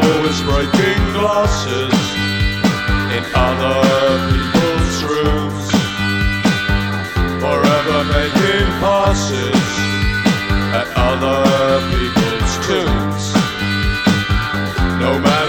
always breaking glasses in other people's rooms, forever making passes at other people's tunes. No matter